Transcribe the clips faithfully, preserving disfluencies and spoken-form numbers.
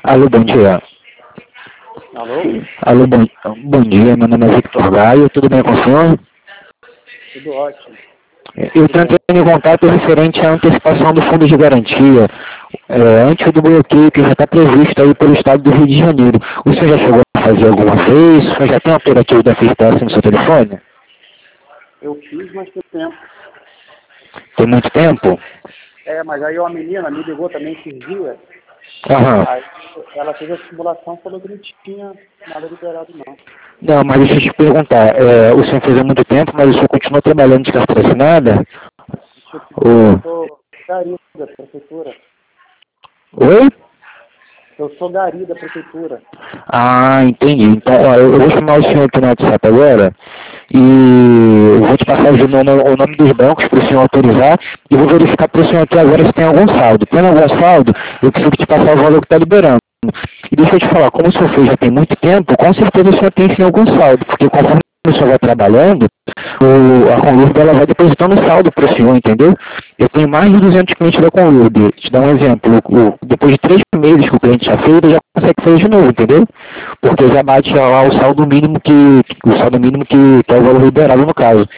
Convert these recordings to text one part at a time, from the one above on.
Alô, bom dia. Alô? Alô, bom, bom dia. Meu nome é Victor Gaio. Tudo bem com o senhor? Tudo ótimo. Eu estou entrando em contato referente à antecipação do fundo de garantia, é, antes do bloqueio que já está previsto aí pelo estado do Rio de Janeiro. O senhor já chegou a fazer alguma vez? O senhor já tem alterativo da FISPAS no seu telefone? Eu fiz, mas tem tempo. Tem muito tempo? É, mas aí uma menina me ligou também esses dias. Aham. Aí ela fez a simulação e falou que não tinha nada liberado, não. Não, mas deixa eu te perguntar. É, o senhor fez há muito tempo, mas o senhor continua trabalhando de carteira assinada? Deixa eu te dizer, eu Ou... sou gari da prefeitura. Oi? Eu sou gari da prefeitura. Ah, entendi. Então, ó, eu, eu vou chamar o senhor aqui no WhatsApp agora e eu vou te passar o nome, o nome dos bancos para o senhor autorizar e vou verificar para o senhor aqui agora se tem algum saldo. Tendo algum saldo, eu preciso te passar o valor que está liberando. E deixa eu te falar, como o senhor fez já tem muito tempo, com certeza o senhor tem sim algum saldo, porque conforme o senhor vai trabalhando, o, a Conlurb ela vai depositando saldo para o senhor, entendeu? Eu tenho mais de duzentos clientes da Conlurb. Te dar um exemplo, o, depois de três meses que o cliente já fez, ele já consegue fazer de novo, entendeu? Porque já bate lá o saldo mínimo que, o saldo mínimo que, que é o valor liberado no caso.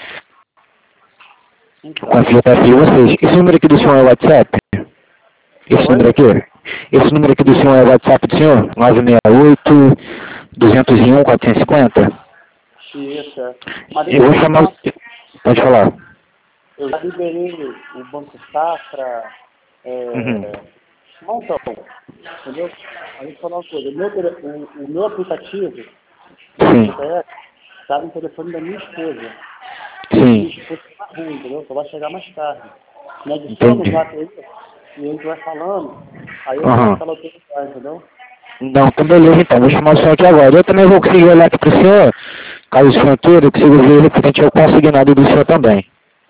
Então, Com a F J F de vocês. Esse número aqui do senhor é o WhatsApp? Esse número oi? aqui? Esse número aqui do senhor é o WhatsApp do senhor? nove seis oito, dois zero um, quatro cinco zero? Isso, é. Mas Eu deixa eu vou te chamar... falar, Pode falar. eu já liberei o Banco Safra, Uhum. é, montão, entendeu? Aí eu vou falar uma coisa, o meu, tele- o, o meu aplicativo, o Sim, G P S, está no telefone da minha esposa. Minha sim, esposa está na rua, entendeu? Só vai chegar mais tarde. Me adiciona o entendi. zap aí e a gente vai falando, aí eu Aham. posso ela autorizar, entendeu? Não, então beleza então, vou chamar o senhor aqui agora. Eu também vou conseguir olhar aqui pro senhor, caso o senhor queira, eu consigo ver referente ao consignado do senhor também.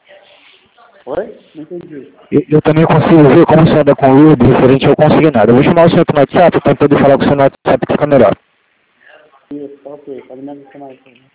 Oi? Não entendi. Eu, eu também consigo ver como o senhor anda com o Lourdes referente ao consignado. Eu vou chamar o senhor aqui no WhatsApp para poder falar com o senhor no WhatsApp que fica melhor. Isso, tá ok. Pode me adicionar aí.